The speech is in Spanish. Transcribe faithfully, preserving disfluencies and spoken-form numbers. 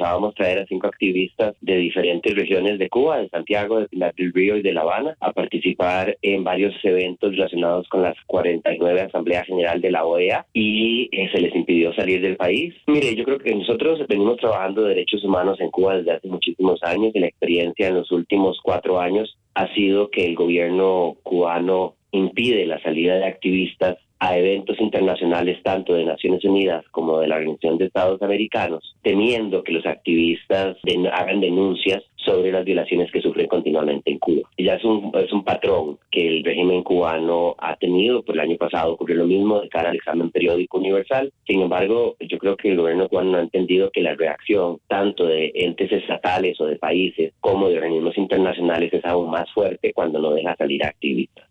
pensábamos traer a cinco activistas de diferentes regiones de Cuba, de Santiago, de Pinar del Río y de La Habana, a participar en varios eventos relacionados con las cuarenta y nueve Asamblea General de la O E A y eh, se les impidió salir del país. Mire, yo creo que nosotros venimos trabajando derechos humanos en Cuba desde hace muchísimos años y la experiencia en los últimos cuatro años ha sido que el gobierno cubano impide la salida de activistas a eventos internacionales tanto de Naciones Unidas como de la Organización de Estados Americanos, temiendo que los activistas den, hagan denuncias sobre las violaciones que sufren continuamente en Cuba. Y ya es un, es un patrón que el régimen cubano ha tenido. Por el año pasado ocurrió lo mismo de cara al examen periódico universal. Sin embargo, yo creo que el gobierno cubano no ha entendido que la reacción tanto de entes estatales o de países como de organismos internacionales es aún más fuerte cuando no deja salir a activistas.